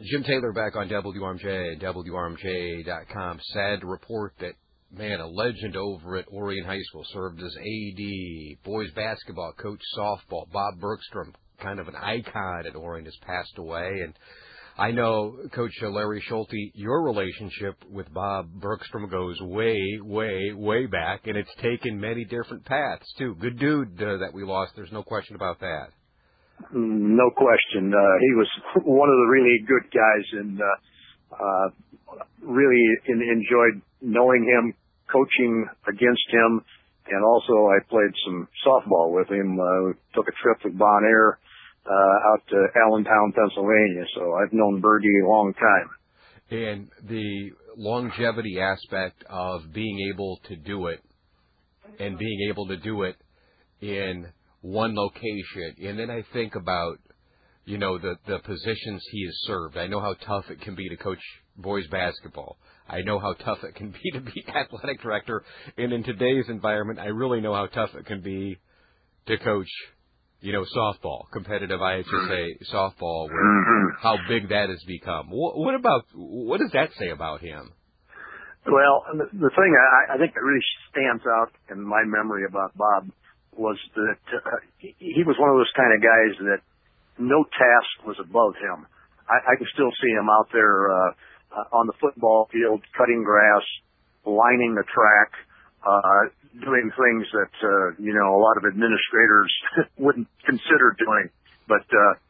Jim Taylor back on WRMJ and WRMJ.com. Sad to report that, man, a legend over at Orion High School, served as AD, boys basketball, coach softball, Bob Bergstrom, kind of an icon at Orion, has passed away. And I know, Coach Larry Schulte, your relationship with Bob Bergstrom goes way, way, way back, and it's taken many different paths, too. Good dude that we lost. There's no question about that. No question. He was one of the really good guys, and really enjoyed knowing him, coaching against him, and also I played some softball with him. Took a trip with Bon Air out to Allentown, Pennsylvania, so I've known Bergie a long time. And the longevity aspect of being able to do it, and being able to do it in one location, and then I think about, you know, the positions he has served. I know how tough it can be to coach boys basketball. I know how tough it can be to be athletic director, and in today's environment, I really know how tough it can be to coach, you know, softball, competitive IHSA softball, where how big that has become. What does that say about him? Well, the thing I think that really stands out in my memory about Bob was that he was one of those kind of guys that no task was above him. I can still see him out there on the football field, cutting grass, lining the track, doing things that you know, a lot of administrators wouldn't consider doing. But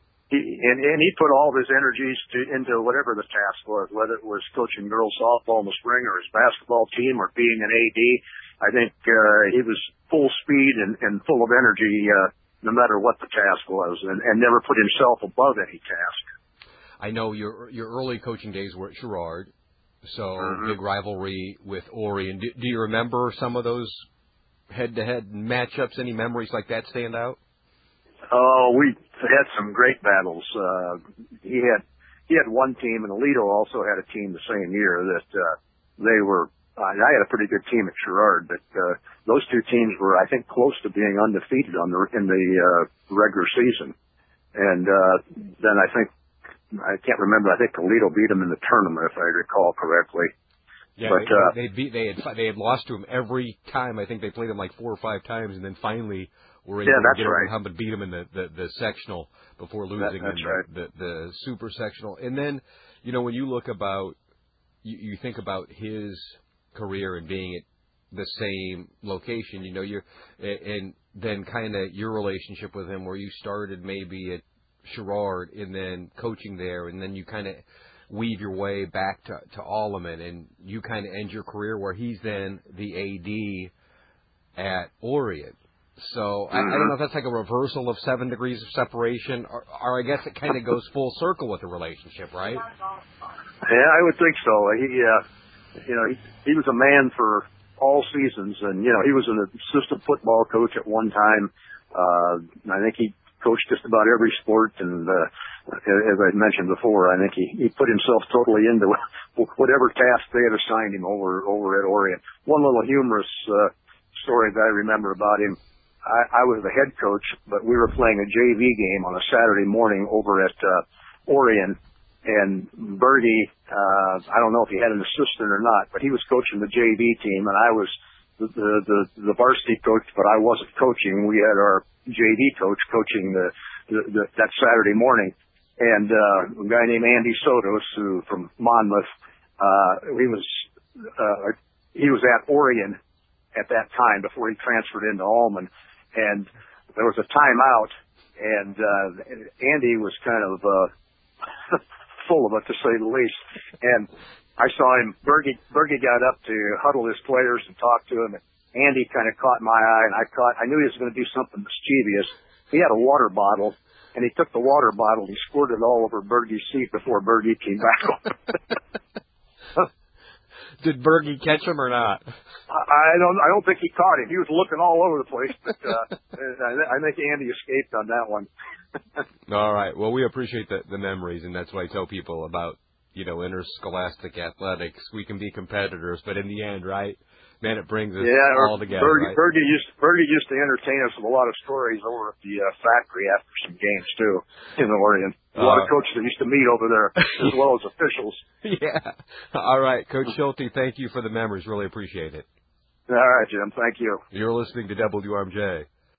he put all of his energies into whatever the task was, whether it was coaching girls softball in the spring or his basketball team or being an AD. I think he was full speed and full of energy, no matter what the task was, and never put himself above any task. I know your early coaching days were at Sherrard, so big rivalry with Orion. Do you remember some of those head-to-head matchups? Any memories like that stand out? Oh, we had some great battles. He had one team, and Alito also had a team the same year that they were. I had a pretty good team at Sherrard, but those two teams were, I think, close to being undefeated in the regular season. And then I can't remember. I think Toledo beat them in the tournament, if I recall correctly. Yeah, but, they had lost to them every time. I think they played them like 4 or 5 times, and then finally were able to get over the hump and beat them in the sectional before losing the super sectional. And then, you know, when you look about, you think about his career and being at the same location, you know, and then kind of your relationship with him, where you started maybe at Sherrard and then coaching there, and then you kind of weave your way back to Alleman, and you kind of end your career where he's then the AD at Orion. So I don't know if that's like a reversal of 7 degrees of separation, or I guess it kind of goes full circle with the relationship, right? Yeah, I would think so. He was a man for all seasons, and, you know, he was an assistant football coach at one time. I think he coached just about every sport, and as I mentioned before, I think he put himself totally into whatever task they had assigned him over at Orion. One little humorous story that I remember about him, I was the head coach, but we were playing a JV game on a Saturday morning over at Orion, and Bertie, I don't know if he had an assistant or not, but he was coaching the JV team, and I was the varsity coach, but I wasn't coaching. We had our JV coach coaching that Saturday morning, and a guy named Andy Sotos, from Monmouth, he was at Orion at that time before he transferred into Alleman, and there was a timeout, and Andy was kind of full of it, to say the least. And I saw him, Bergie got up to huddle his players and talk to him, and Andy kind of caught my eye, and I knew he was going to do something mischievous. He had a water bottle, and he took the water bottle and he squirted it all over Bergie's seat before Bergie came back over. Did Bergie catch him or not? I don't think he caught him. He was looking all over the place, but I think Andy escaped on that one. All right. Well, we appreciate the memories, and that's what I tell people about, you know, interscholastic athletics. We can be competitors, but in the end, right, Man, it brings us all together. Bergie used to entertain us with a lot of stories over at the factory after some games too in the Orion. A lot of coaches that used to meet over there, as well as officials. Yeah. All right, Coach Schulte, thank you for the memories. Really appreciate it. All right, Jim. Thank you. You're listening to WRMJ.